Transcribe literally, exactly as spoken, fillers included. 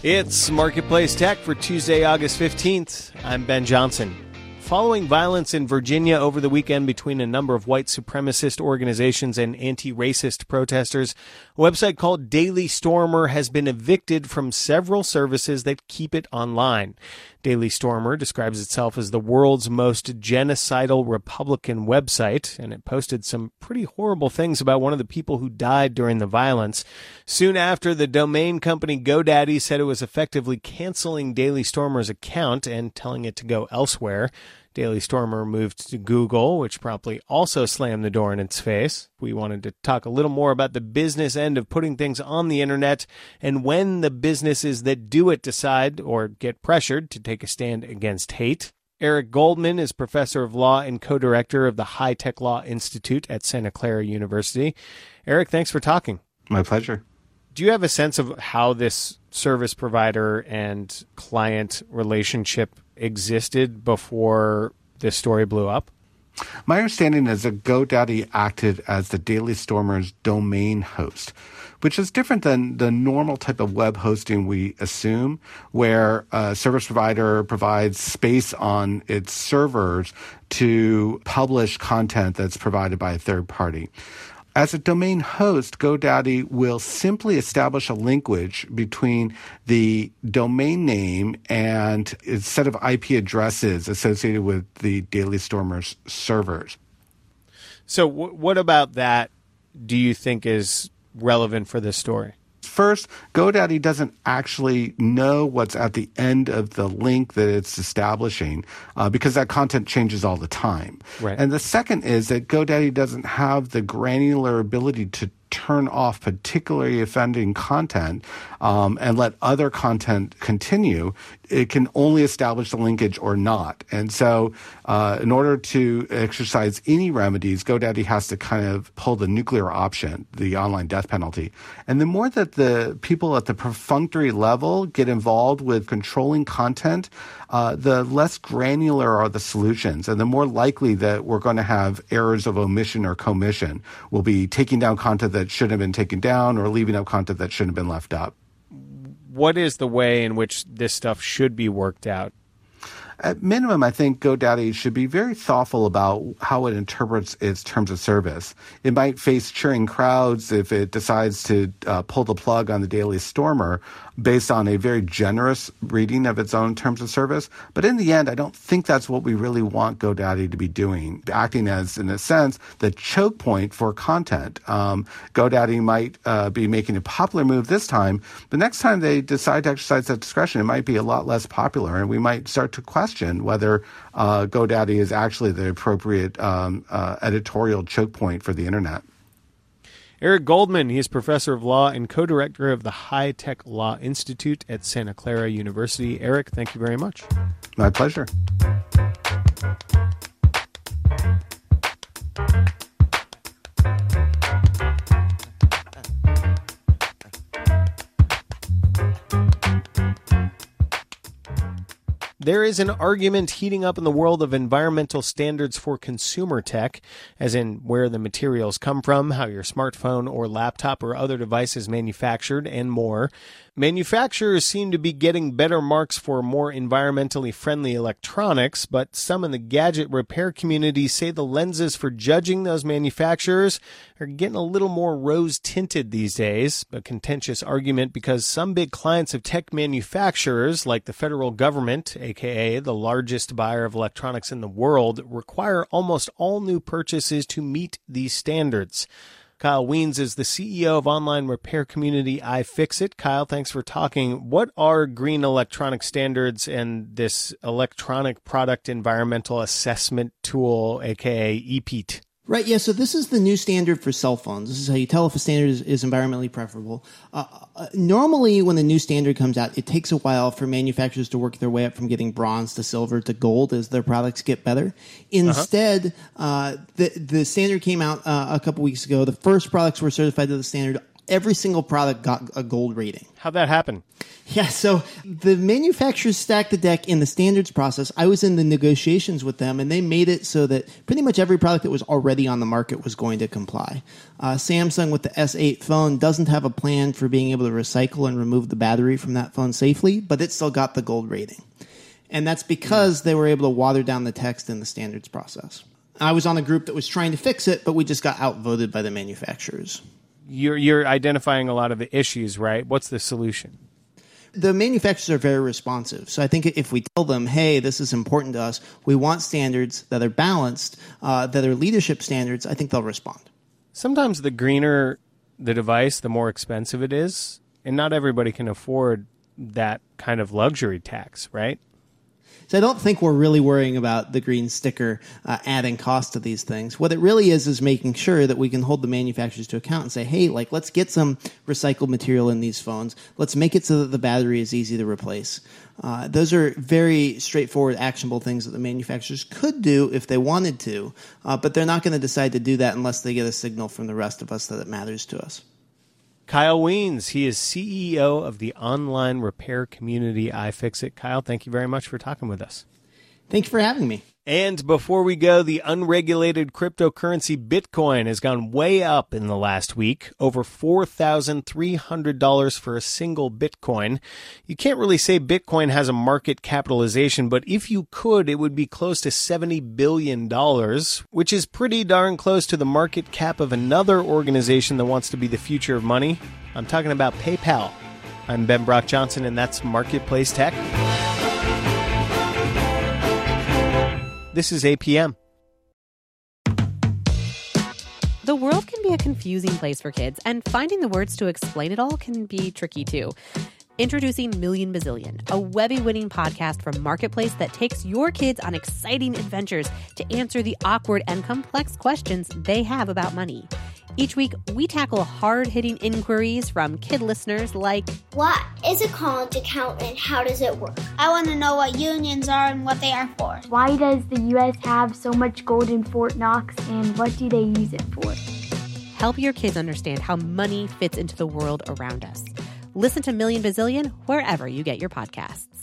It's Marketplace Tech for Tuesday, August fifteenth. I'm Ben Johnson. Following violence in Virginia over the weekend between a number of white supremacist organizations and anti-racist protesters, a website called Daily Stormer has been evicted from several services that keep it online. Daily Stormer describes itself as the world's most genocidal Republican website, and it posted some pretty horrible things about one of the people who died during the violence. Soon after, the domain company GoDaddy said it was effectively canceling Daily Stormer's account and telling it to go elsewhere. Daily Stormer moved to Google, which promptly also slammed the door in its face. We wanted to talk a little more about the business end of putting things on the internet and when the businesses that do it decide or get pressured to take a stand against hate. Eric Goldman is professor of law and co-director of the High Tech Law Institute at Santa Clara University. Eric, thanks for talking. My pleasure. Do you have a sense of how this service provider and client relationship existed before this story blew up? My understanding is that GoDaddy acted as the Daily Stormer's domain host, which is different than the normal type of web hosting we assume, where a service provider provides space on its servers to publish content that's provided by a third party. As a domain host, GoDaddy will simply establish a linkage between the domain name and a set of I P addresses associated with the Daily Stormer's servers. So w- what about that do you think is relevant for this story? First, GoDaddy doesn't actually know what's at the end of the link that it's establishing uh, because that content changes all the time. Right. And the second is that GoDaddy doesn't have the granular ability to turn off particularly offending content um, and let other content continue. It can only establish the linkage or not. And so uh, in order to exercise any remedies, GoDaddy has to kind of pull the nuclear option, the online death penalty. And the more that the people at the perfunctory level get involved with controlling content, uh, the less granular are the solutions, and the more likely that we're going to have errors of omission or commission. We'll be taking down content that should have been taken down or leaving up content that shouldn't have been left up. What is the way in which this stuff should be worked out? At minimum, I think GoDaddy should be very thoughtful about how it interprets its terms of service. It might face cheering crowds if it decides to uh, pull the plug on the Daily Stormer based on a very generous reading of its own terms of service. But in the end, I don't think that's what we really want GoDaddy to be doing, acting as, in a sense, the choke point for content. Um, GoDaddy might uh, be making a popular move this time. The next time they decide to exercise that discretion, it might be a lot less popular, and we might start to question whether uh, GoDaddy is actually the appropriate um, uh, editorial choke point for the internet. Eric Goldman, he is professor of law and co-director of the High Tech Law Institute at Santa Clara University. Eric, thank you very much. My pleasure. There is an argument heating up in the world of environmental standards for consumer tech, as in where the materials come from, how your smartphone or laptop or other device is manufactured, and more. Manufacturers seem to be getting better marks for more environmentally friendly electronics, but some in the gadget repair community say the lenses for judging those manufacturers are getting a little more rose-tinted these days, a contentious argument because some big clients of tech manufacturers, like the federal government, aka the largest buyer of electronics in the world, require almost all new purchases to meet these standards. Kyle Wiens is the C E O of online repair community iFixit. Kyle, thanks for talking. What are green electronic standards and this electronic product environmental assessment tool, aka E P E T? Right, yeah, so this is the new standard for cell phones. This is how you tell if a standard is, is environmentally preferable. Uh, uh, normally, when the new standard comes out, it takes a while for manufacturers to work their way up from getting bronze to silver to gold as their products get better. Instead, uh-huh. uh, the, the standard came out uh, a couple weeks ago. The first products were certified to the standard every single product got a gold rating. How'd that happen? Yeah, so the manufacturers stacked the deck in the standards process. I was in the negotiations with them, and they made it so that pretty much every product that was already on the market was going to comply. Uh, Samsung with the S eight phone doesn't have a plan for being able to recycle and remove the battery from that phone safely, but it still got the gold rating. And that's because they were able to water down the text in the standards process. I was on a group that was trying to fix it, but we just got outvoted by the manufacturers. You're, you're identifying a lot of the issues, right? What's the solution? The manufacturers are very responsive. So I think if we tell them, hey, this is important to us, we want standards that are balanced, uh, that are leadership standards, I think they'll respond. Sometimes the greener the device, the more expensive it is. And not everybody can afford that kind of luxury tax, right? So I don't think we're really worrying about the green sticker uh, adding cost to these things. What it really is is making sure that we can hold the manufacturers to account and say, hey, like, let's get some recycled material in these phones. Let's make it so that the battery is easy to replace. Uh, those are very straightforward, actionable things that the manufacturers could do if they wanted to, uh, but they're not going to decide to do that unless they get a signal from the rest of us that it matters to us. Kyle Wiens, he is C E O of the online repair community iFixit. Kyle, thank you very much for talking with us. Thank you for having me. And before we go, the unregulated cryptocurrency Bitcoin has gone way up in the last week, over four thousand three hundred dollars for a single Bitcoin. You can't really say Bitcoin has a market capitalization, but if you could, it would be close to seventy billion dollars, which is pretty darn close to the market cap of another organization that wants to be the future of money. I'm talking about PayPal. I'm Ben Brock Johnson, and that's Marketplace Tech. This is A P M. The world can be a confusing place for kids, and finding the words to explain it all can be tricky too. Introducing Million Bazillion, a Webby-winning podcast from Marketplace that takes your kids on exciting adventures to answer the awkward and complex questions they have about money. Each week, we tackle hard-hitting inquiries from kid listeners like, what is a college account and how does it work? I want to know what unions are and what they are for. Why does the U S have so much gold in Fort Knox and what do they use it for? Help your kids understand how money fits into the world around us. Listen to Million Bazillion wherever you get your podcasts.